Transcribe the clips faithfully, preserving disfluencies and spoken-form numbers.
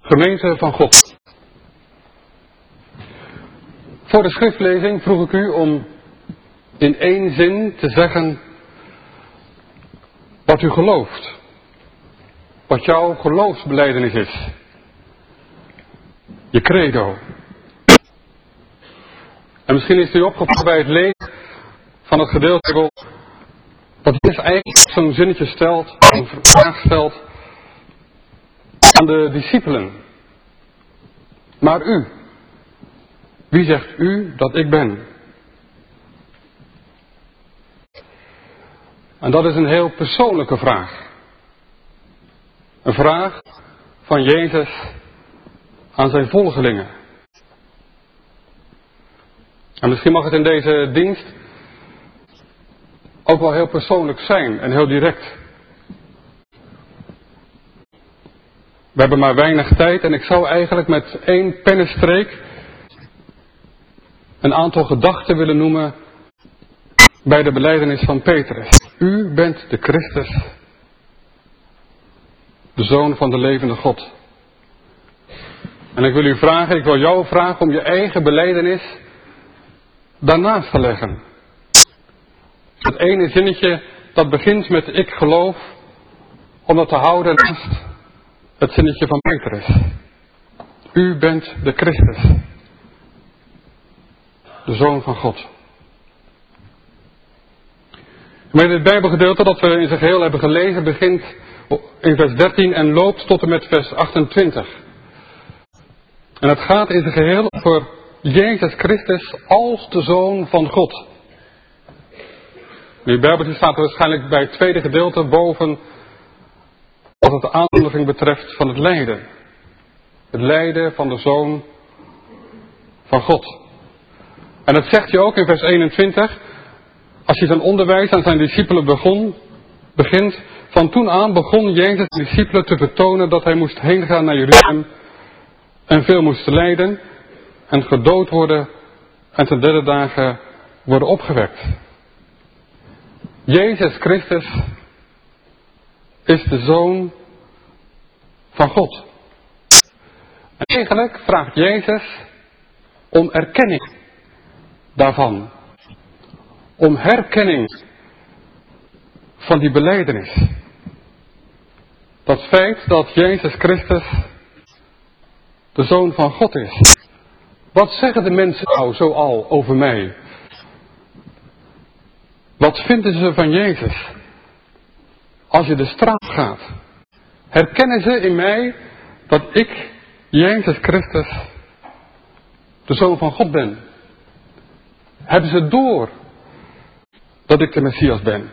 Gemeente van God. Voor de schriftlezing vroeg ik u om in één zin te zeggen wat u gelooft. Wat jouw geloofsbelijdenis is. Je credo. En misschien is u opgevallen bij het lezen van het gedeelte dat Jezus eigenlijk zo'n zinnetje stelt, een vraag stelt aan de discipelen. Maar u, wie zegt u dat ik ben? En dat is een heel persoonlijke vraag. Een vraag van Jezus aan zijn volgelingen. En misschien mag het in deze dienst ook wel heel persoonlijk zijn en heel direct. We hebben maar weinig tijd en ik zou eigenlijk met één pennenstreek een aantal gedachten willen noemen bij de belijdenis van Petrus. U bent de Christus, de Zoon van de levende God. En ik wil u vragen, ik wil jou vragen om je eigen belijdenis daarnaast te leggen. Het ene zinnetje dat begint met ik geloof, om dat te houden naast het zinnetje van Petrus. U bent de Christus, de Zoon van God. Maar dit Bijbelgedeelte dat we in zijn geheel hebben gelezen begint in vers dertien en loopt tot en met vers achtentwintig. En het gaat in zijn geheel over Jezus Christus als de Zoon van God. In uw Bijbeltje staat er waarschijnlijk bij het tweede gedeelte boven wat het de aankondiging betreft van het lijden. Het lijden van de Zoon van God. En dat zegt hij ook in vers eenentwintig. Als hij zijn onderwijs aan zijn discipelen begon, begint. Van toen aan begon Jezus de discipelen te vertonen dat hij moest heen gaan naar Jeruzalem. En veel moest lijden. En gedood worden. En ten derde dagen worden opgewekt. Jezus Christus is de Zoon van God. En eigenlijk vraagt Jezus om erkenning daarvan. Om herkenning van die belijdenis. Dat feit dat Jezus Christus de Zoon van God is. Wat zeggen de mensen nou zoal over mij? Wat vinden ze van Jezus? Als je de straat gaat. Herkennen ze in mij dat ik, Jezus Christus, de Zoon van God ben? Hebben ze door dat ik de Messias ben?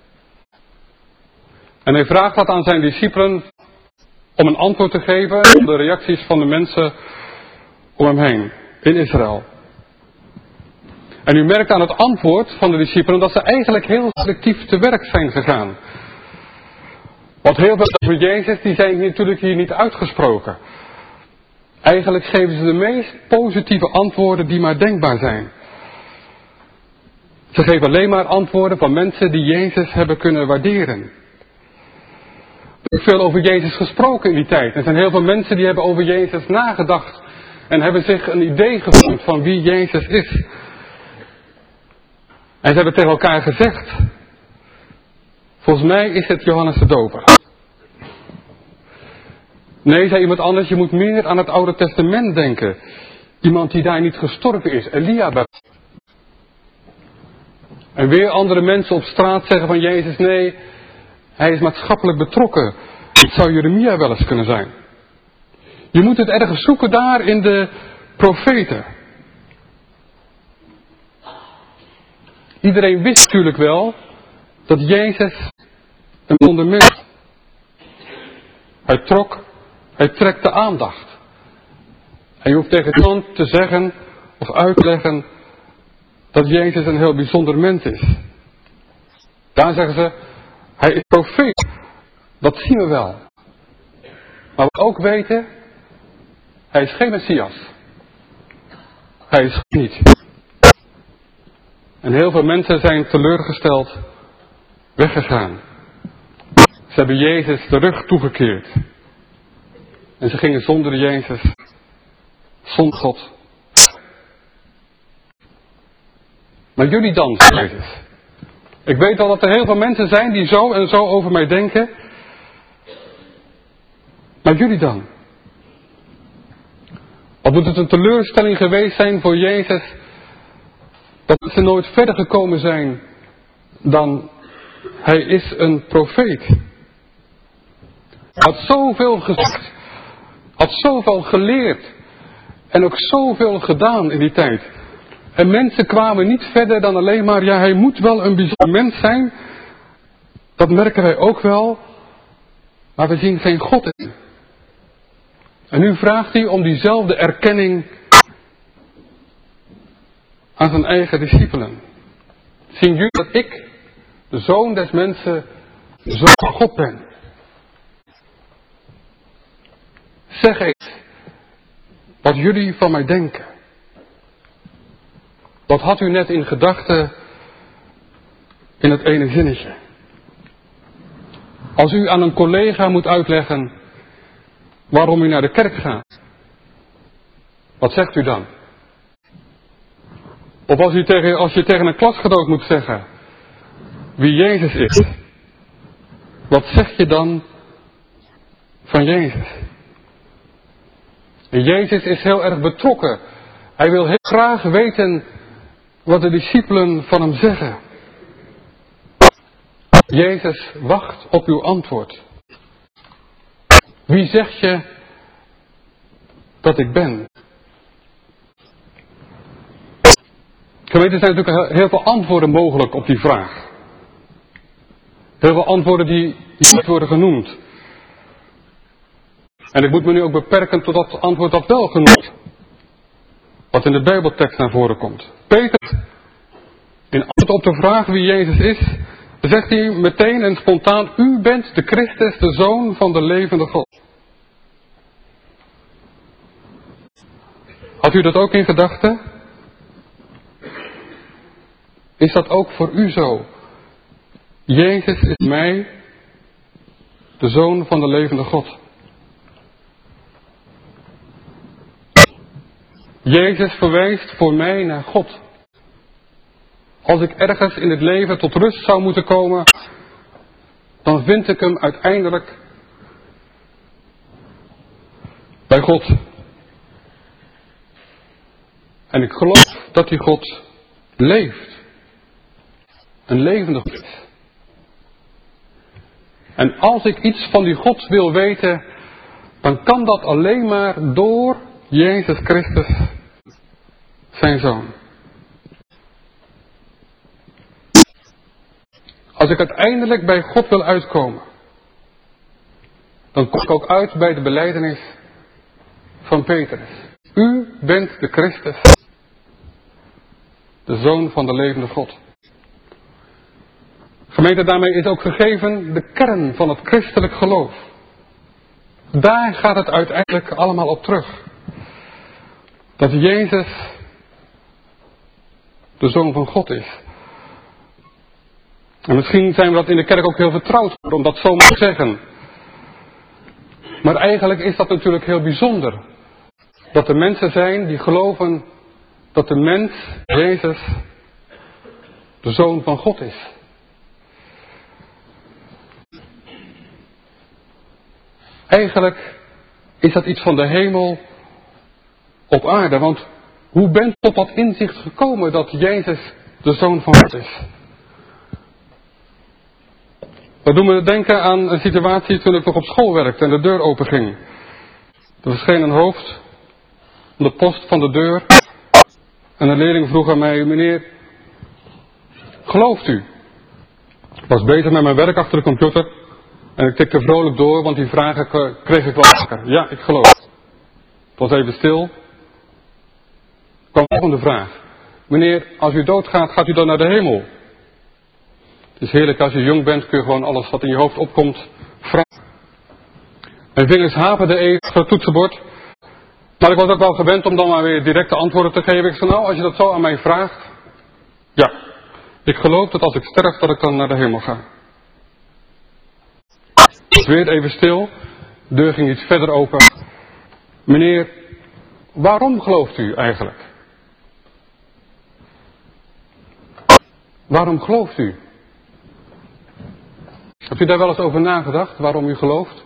En hij vraagt dat aan zijn discipelen om een antwoord te geven op de reacties van de mensen om hem heen in Israël. En u merkt aan het antwoord van de discipelen dat ze eigenlijk heel selectief te werk zijn gegaan. Want heel veel over Jezus, die zijn natuurlijk hier niet uitgesproken. Eigenlijk geven ze de meest positieve antwoorden die maar denkbaar zijn. Ze geven alleen maar antwoorden van mensen die Jezus hebben kunnen waarderen. Er is veel over Jezus gesproken in die tijd. Er zijn heel veel mensen die hebben over Jezus nagedacht. En hebben zich een idee gevormd van wie Jezus is. En ze hebben tegen elkaar gezegd. Volgens mij is het Johannes de Doper. Nee, zei iemand anders, je moet meer aan het Oude Testament denken. Iemand die daar niet gestorven is, Elia bijvoorbeeld. En weer andere mensen op straat zeggen van Jezus, nee, hij is maatschappelijk betrokken. Het zou Jeremia wel eens kunnen zijn. Je moet het ergens zoeken daar in de profeten. Iedereen wist natuurlijk wel dat Jezus een bijzonder mens was. Hij trok, hij trekt de aandacht. En je hoeft tegen niemand te zeggen of uit te leggen dat Jezus een heel bijzonder mens is. Daar zeggen ze, hij is profeet. Dat zien we wel. Maar we ook weten, hij is geen Messias. Hij is niet. En heel veel mensen zijn teleurgesteld weggegaan. Ze hebben Jezus de rug toegekeerd. En ze gingen zonder Jezus, zonder God. Maar jullie dan, Jezus. Ik weet al dat er heel veel mensen zijn die zo en zo over mij denken. Maar jullie dan? Wat moet het een teleurstelling geweest zijn voor Jezus dat ze nooit verder gekomen zijn dan hij is een profeet. Hij had zoveel gezegd, had zoveel geleerd en ook zoveel gedaan in die tijd. En mensen kwamen niet verder dan alleen maar, ja, hij moet wel een bijzonder mens zijn. Dat merken wij ook wel, maar we zien geen God in. En nu vraagt hij om diezelfde erkenning aan zijn eigen discipelen. Zien jullie dat ik, de Zoon des mensen, de Zoon van God ben? Zeg eens wat jullie van mij denken. Wat had u net in gedachten in het ene zinnetje? Als u aan een collega moet uitleggen waarom u naar de kerk gaat, wat zegt u dan? Of als u tegen, als je tegen een klasgenoot moet zeggen wie Jezus is, wat zeg je dan van Jezus? En Jezus is heel erg betrokken. Hij wil heel graag weten wat de discipelen van hem zeggen. Jezus wacht op uw antwoord. Wie zeg je dat ik ben? Gemeente, er zijn natuurlijk heel veel antwoorden mogelijk op die vraag. Heel veel antwoorden die niet worden genoemd. En ik moet me nu ook beperken tot dat antwoord dat wel genoemd. Wat in de Bijbeltekst naar voren komt. Petrus, in antwoord op de vraag wie Jezus is, zegt hij meteen en spontaan, u bent de Christus, de Zoon van de levende God. Had u dat ook in gedachten? Is dat ook voor u zo? Jezus is mij, de Zoon van de levende God. Jezus verwijst voor mij naar God. Als ik ergens in het leven tot rust zou moeten komen, dan vind ik hem uiteindelijk bij God. En ik geloof dat die God leeft. Een levende God is. En als ik iets van die God wil weten, dan kan dat alleen maar door Jezus Christus, zijn Zoon. Als ik uiteindelijk bij God wil uitkomen, dan kom ik ook uit bij de belijdenis van Petrus. U bent de Christus, de Zoon van de levende God. Gemeente, daarmee is ook gegeven de kern van het christelijk geloof. Daar gaat het uiteindelijk allemaal op terug. Dat Jezus de Zoon van God is. En misschien zijn we dat in de kerk ook heel vertrouwd voor om dat zo te zeggen. Maar eigenlijk is dat natuurlijk heel bijzonder. Dat er mensen zijn die geloven dat de mens, Jezus, de Zoon van God is. Eigenlijk is dat iets van de hemel op aarde. Want hoe bent u tot dat inzicht gekomen dat Jezus de Zoon van God is? Dat doet me denken aan een situatie toen ik nog op school werkte en de deur openging. Er verscheen een hoofd aan de post van de deur. En een leerling vroeg aan mij, meneer, gelooft u? Ik was bezig met mijn werk achter de computer. En ik tikte vrolijk door, want die vragen kreeg ik wel vaker. Ja, ik geloof. Het was even stil. Er kwam de volgende vraag. Meneer, als u doodgaat, gaat u dan naar de hemel? Het is heerlijk als je jong bent, kun je gewoon alles wat in je hoofd opkomt vragen. Mijn vingers haperden even op het toetsenbord. Maar ik was ook wel gewend om dan maar weer directe antwoorden te geven. Ik zei, nou, als je dat zo aan mij vraagt. Ja, ik geloof dat als ik sterf, dat ik dan naar de hemel ga. Het werd weer even stil. De deur ging iets verder open. meneer, waarom gelooft u eigenlijk? Waarom gelooft u? Hebt u daar wel eens over nagedacht, waarom u gelooft?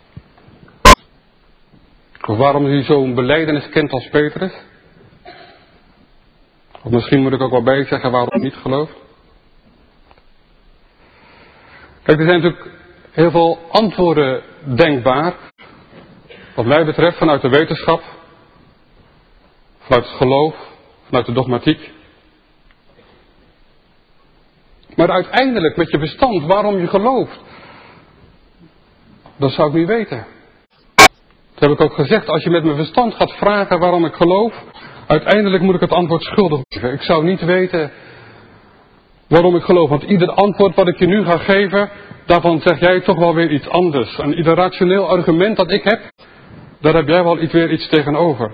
Of waarom u zo'n belijdenis kent als Petrus? Of misschien moet ik ook wel bij zeggen waarom u niet gelooft? Kijk, er zijn natuurlijk heel veel antwoorden denkbaar. Wat mij betreft vanuit de wetenschap, vanuit het geloof, vanuit de dogmatiek. Maar uiteindelijk met je verstand, waarom je gelooft, dat zou ik niet weten. Dat heb ik ook gezegd, als je met mijn verstand gaat vragen waarom ik geloof, uiteindelijk moet ik het antwoord schuldig geven. Ik zou niet weten waarom ik geloof, want ieder antwoord wat ik je nu ga geven, daarvan zeg jij toch wel weer iets anders. En ieder rationeel argument dat ik heb, daar heb jij wel iets, weer iets tegenover.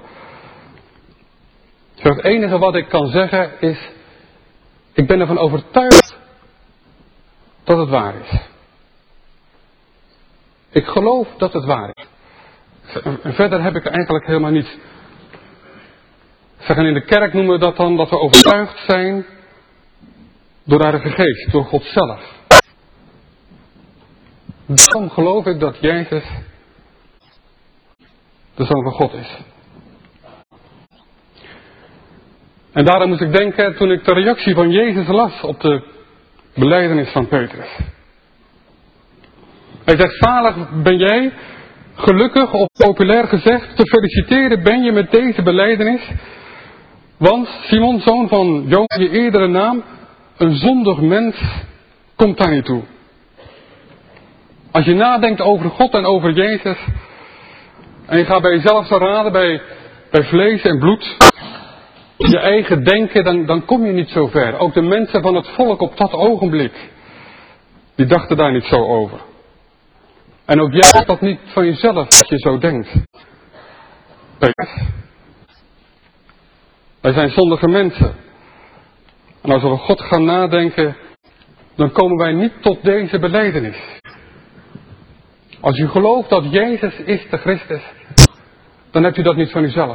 Dus het enige wat ik kan zeggen is, ik ben ervan overtuigd dat het waar is. Ik geloof dat het waar is. En verder heb ik eigenlijk helemaal niets. Zeggen in de kerk noemen we dat dan dat we overtuigd zijn door de Heilige Geest, door God zelf. Daarom geloof ik dat Jezus de Zoon van God is. En daarom moest ik denken toen ik de reactie van Jezus las op de belijdenis van Petrus. Hij zegt, zalig ben jij, gelukkig of populair gezegd, te feliciteren ben je met deze belijdenis. Want Simon, zoon van Jonas, je eerdere naam, een zondig mens, komt daar niet toe. Als je nadenkt over God en over Jezus, en je gaat bij jezelf zo raden, bij, bij vlees en bloed, je eigen denken, dan, dan kom je niet zo ver. Ook de mensen van het volk op dat ogenblik, die dachten daar niet zo over. En ook jij hebt dat niet van jezelf, dat je zo denkt. Wij zijn zondige mensen. En als we over God gaan nadenken, dan komen wij niet tot deze belijdenis. Als u gelooft dat Jezus is de Christus, dan hebt u dat niet van uzelf.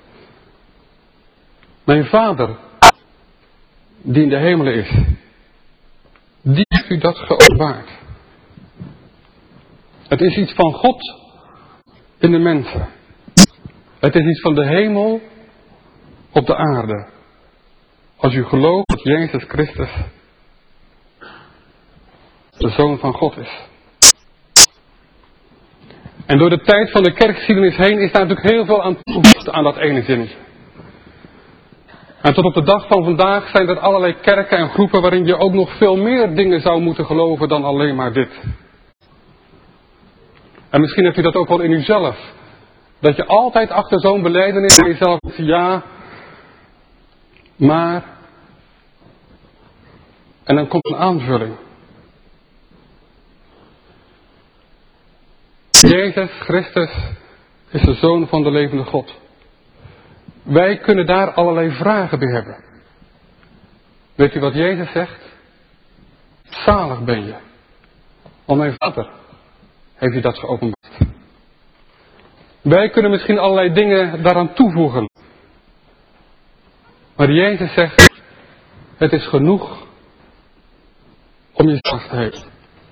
Mijn Vader, die in de hemelen is, die heeft u dat geopenbaard. Het is iets van God in de mensen. Het is iets van de hemel op de aarde. Als u gelooft dat Jezus Christus de Zoon van God is. En door de tijd van de kerkgeschiedenis heen is daar natuurlijk heel veel aan toegevoegd aan dat ene zinnetje. En tot op de dag van vandaag zijn er allerlei kerken en groepen waarin je ook nog veel meer dingen zou moeten geloven dan alleen maar dit. En misschien hebt u dat ook wel in uzelf. Dat je altijd achter zo'n belijdenis in jezelf zegt, ja, maar. En dan komt een aanvulling. Jezus Christus is de Zoon van de levende God. Wij kunnen daar allerlei vragen bij hebben. Weet u wat Jezus zegt? Zalig ben je. Want mijn Vader heeft u dat geopenbaard. Wij kunnen misschien allerlei dingen daaraan toevoegen. Maar Jezus zegt, het is genoeg om je zalig te hebben.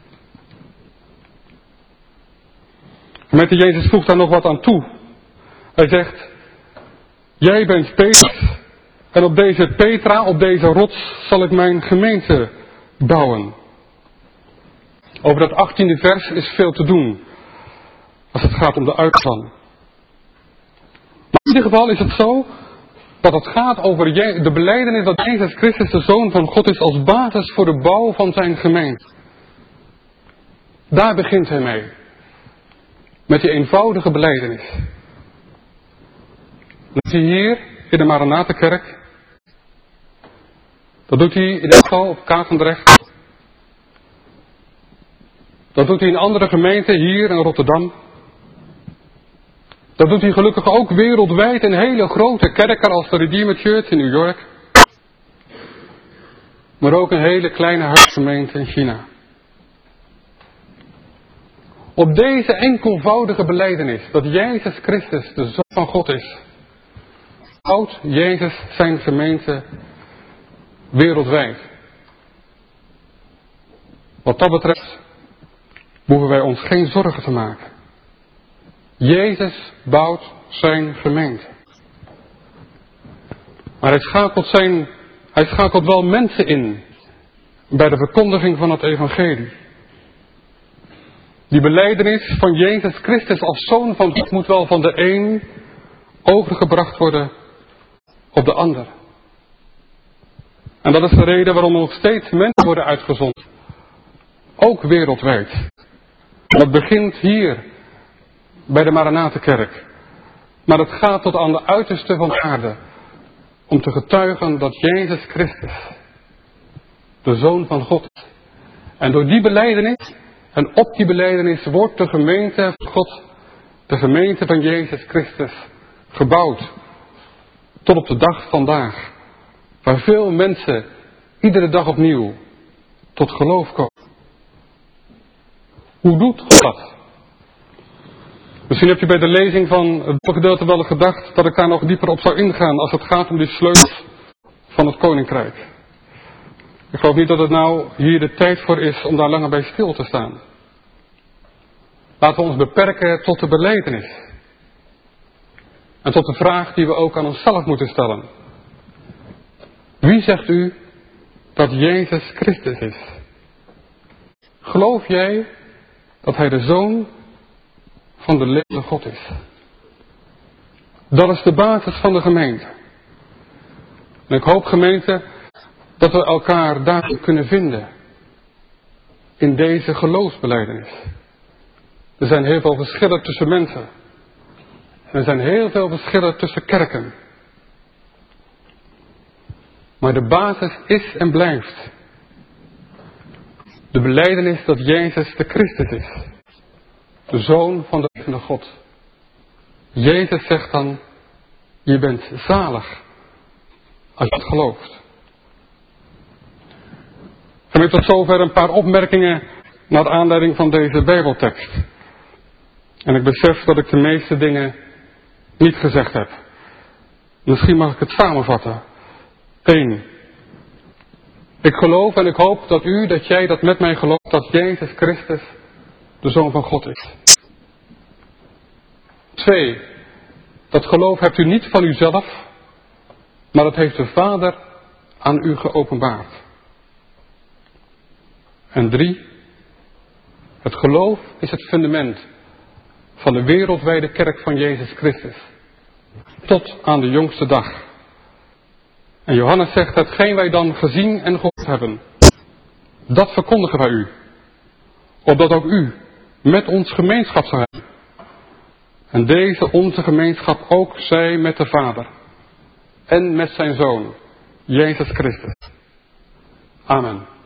Met de Jezus voegt daar nog wat aan toe. Hij zegt, jij bent Petrus en op deze Petra, op deze rots zal ik mijn gemeente bouwen. Over dat achttiende vers is veel te doen. Als het gaat om de uitgang. Maar in ieder geval is het zo dat het gaat over de belijdenis dat Jezus Christus de Zoon van God is als basis voor de bouw van zijn gemeente. Daar begint hij mee. Met die eenvoudige belijdenis. Dat doet hij hier in de Maranatenkerk. Dat doet hij in Echo op Katendrecht. Dat doet hij in andere gemeenten hier in Rotterdam. Dat doet hij gelukkig ook wereldwijd in hele grote kerken als de Redeemer Church in New York. Maar ook een hele kleine huisgemeente in China. Op deze enkelvoudige belijdenis dat Jezus Christus de Zoon van God is, houdt Jezus zijn gemeente wereldwijd. Wat dat betreft hoeven wij ons geen zorgen te maken. Jezus bouwt zijn gemeente. Maar hij schakelt, zijn, hij schakelt wel mensen in bij de verkondiging van het evangelie. Die belijdenis van Jezus Christus als Zoon van God moet wel van de een overgebracht worden op de ander. En dat is de reden waarom er nog steeds mensen worden uitgezonden. Ook wereldwijd. Dat begint hier bij de Maranatenkerk. Maar het gaat tot aan de uiterste van de aarde. Om te getuigen dat Jezus Christus de Zoon van God is. En door die belijdenis en op die belijdenis wordt de gemeente van God, de gemeente van Jezus Christus, gebouwd. Tot op de dag vandaag. Waar veel mensen iedere dag opnieuw tot geloof komen. Hoe doet God dat? Misschien heb je bij de lezing van het gedeelte wel gedacht dat ik daar nog dieper op zou ingaan als het gaat om die sleutels van het koninkrijk. Ik geloof niet dat het nou hier de tijd voor is om daar langer bij stil te staan. Laten we ons beperken tot de belijdenis. En tot de vraag die we ook aan onszelf moeten stellen. Wie zegt u dat Jezus Christus is? Geloof jij dat hij de Zoon van de levende God is? Dat is de basis van de gemeente. En ik hoop, gemeente, dat we elkaar daarin kunnen vinden. In deze geloofsbelijdenis. Er zijn heel veel verschillen tussen mensen. En er zijn heel veel verschillen tussen kerken. Maar de basis is en blijft de belijdenis dat Jezus de Christus is. De Zoon van de levende God. Jezus zegt dan, je bent zalig als je het gelooft. En tot zover een paar opmerkingen naar aanleiding van deze Bijbeltekst. En ik besef dat ik de meeste dingen niet gezegd heb. Misschien mag ik het samenvatten. Eén. Ik geloof en ik hoop dat u, dat jij dat met mij gelooft, dat Jezus Christus de Zoon van God is. Twee. Dat geloof hebt u niet van uzelf, maar dat heeft de Vader aan u geopenbaard. En drie. Het geloof is het fundament van de wereldwijde kerk van Jezus Christus. Tot aan de jongste dag. En Johannes zegt, hetgeen wij dan gezien en gehoord hebben, dat verkondigen wij u. Opdat ook u met ons gemeenschap zou hebben. En deze onze gemeenschap ook zij met de Vader. En met zijn Zoon, Jezus Christus. Amen.